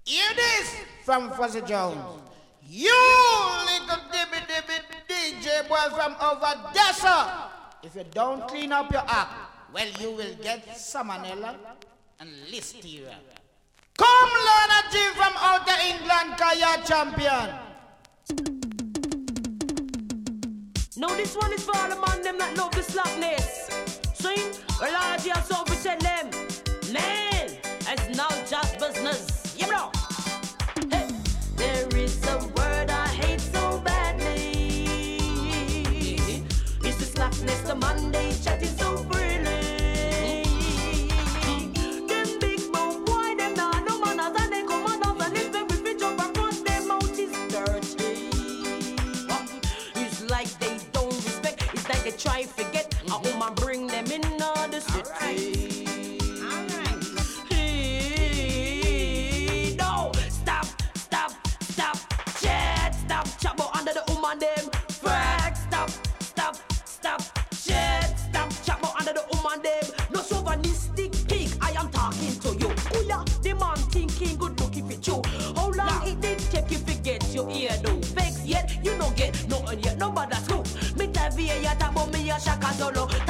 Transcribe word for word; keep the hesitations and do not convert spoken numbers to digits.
Hear this from Fuzzy Jones. You little dibby dibby D J boy from over there. If you don't clean up your act, well, you will get salmonella and listeria. Come learn a G from outer England, cause you're champion. No, this one is for all the man them that love the slackness. See? Well, all the years so we tell them, man, it's now just business. You know? Hey, there is a word I hate so badly. It's the slackness, the Monday chatting so freely. Them big bone boy, them nah no manners, and they come on off and if them with jump across their mouth is dirty. It's like they don't respect, it's like they try to forget a woman bring them in uh, the city. Alright. Hey, no, stop, stop, stop, chat, stop, chabo under the woman them. Frack, stop, stop, stop, chat, stop, chabo under the woman them. No chauvinistic pig, I am talking to you. Oh yeah, the man thinking good look if it's true. How long it did take you forget your ear though? Vex yet, you don't get nothing yet, nobody scoop. Me tell you, you talk about me a shaka solo.